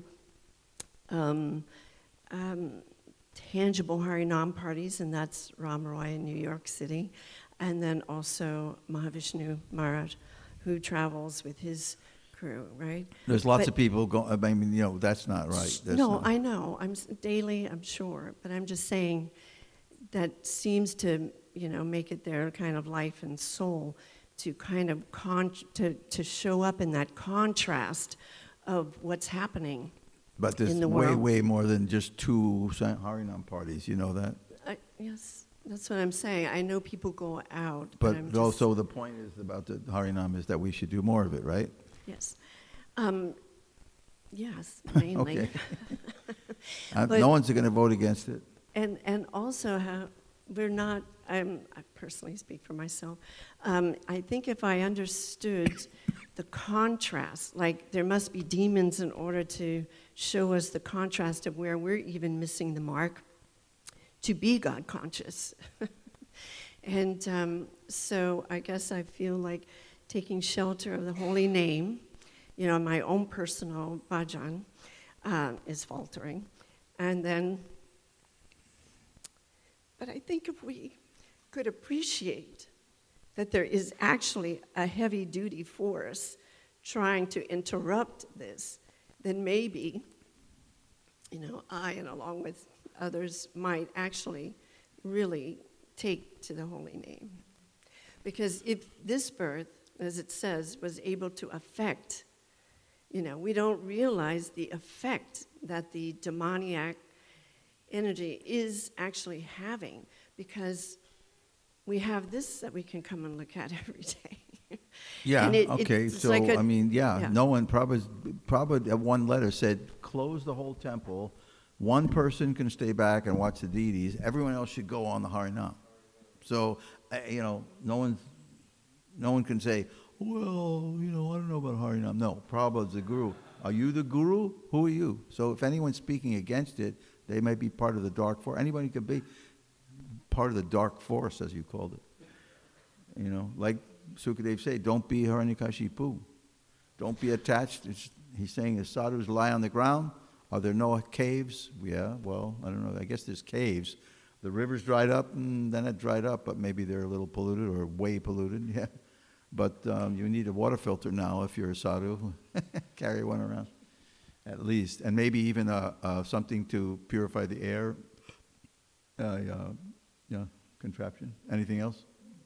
um, um, tangible Harinam parties, and that's Ram Roy in New York City, and then also Mahavishnu Maharaj, who travels with his crew, right? There's lots But- of people going, I mean, you know, that's not right. That's no, not- I know. I'm s- daily, I'm sure, but I'm just saying that seems to, you know, make it their kind of life and soul to kind of con- to, to show up in that contrast of what's happening. But there's in the way, world. way more than just two Harinam parties, you know that? I, yes, that's what I'm saying. I know people go out, but, But I'm just, also the point is about the Harinam is that we should do more of it, right? yes, um, yes, mainly. Okay. Uh, But- no one's going to vote against it. And and also how we're not. I'm, I personally speak for myself. Um, I think if I understood the contrast, like there must be demons in order to show us the contrast of where we're even missing the mark to be God conscious. And um, so I guess I feel like taking shelter of the holy name, you know, my own personal bhajan uh, is faltering. And then, but I think if we could appreciate that there is actually a heavy duty force trying to interrupt this, then maybe, you know, I, and along with others might actually really take to the holy name. Because if this birth, as it says, was able to affect, you know, we don't realize the effect that the demoniac energy is actually having, because we have this that we can come and look at every day. Yeah, And it- okay, it's so, like a- I mean, yeah, yeah. no one, Prabhupada, Prabhupada at one letter said, close the whole temple, one person can stay back and watch the deities, everyone else should go on the Harinam. So, uh, you know, no one, no one can say, well, you know, I don't know about Harinam. No, Prabhupada's the guru. Are you the guru? Who are you? So if anyone's speaking against it, they may be part of the dark force. Anybody could be part of the dark force, as you called it. You know, like Sukadev said, don't be Hiranyakashipu. Don't be attached. It's, he's saying the sadhus lie on the ground. Are there no caves? Yeah, well, I don't know. I guess there's caves. The river's dried up, and then it dried up, but maybe they're a little polluted or way polluted, yeah. But um, you need a water filter now if you're a sadhu. Carry one around, at least. And maybe even uh, uh, something to purify the air. Uh, uh, yeah, contraption. Anything else?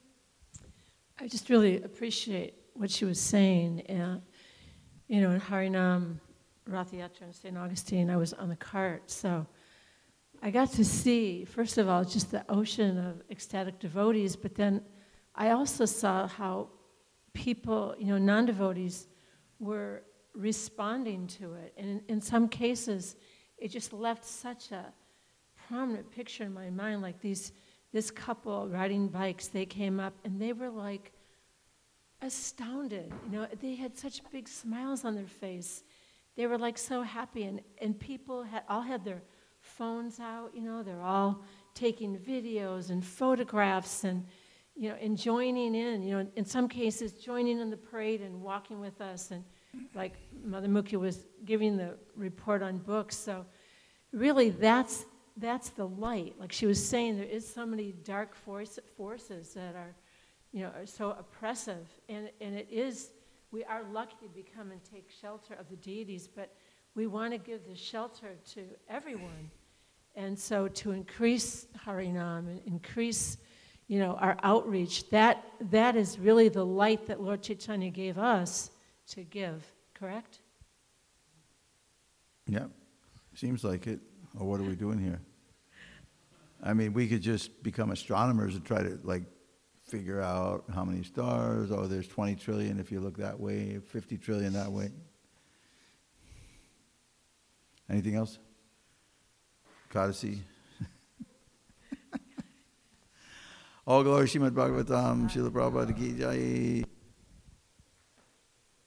I just really appreciate what she was saying. And, you know, in Harinam, Rath Yatra in Saint Augustine, I was on the cart. So I got to see, first of all, just the ocean of ecstatic devotees, but then I also saw how people, you know, non-devotees were responding to it. And in, in some cases, it just left such a prominent picture in my mind, like these, this couple riding bikes, they came up and they were like astounded. You know, they had such big smiles on their face. They were like so happy, and, and people had all had their phones out, you know, they're all taking videos and photographs and, you know, and joining in, you know, in some cases joining in the parade and walking with us, and like Mother Mukhi was giving the report on books. So really that's that's the light. Like she was saying, there is so many dark force, forces that are, you know, are so oppressive, and and it is, we are lucky to become and take shelter of the deities, but we want to give the shelter to everyone. And so to increase Harinam and increase, you know, our outreach, that that is really the light that Lord Chaitanya gave us to give, correct? Yeah, seems like it. Or what are we doing here? I mean, we could just become astronomers and try to, like, figure out how many stars. Oh, there's twenty trillion if you look that way, fifty trillion that way. Anything else? Kadasi? All glory, Srimad Bhagavatam, Srila Prabhupada Ki Jai.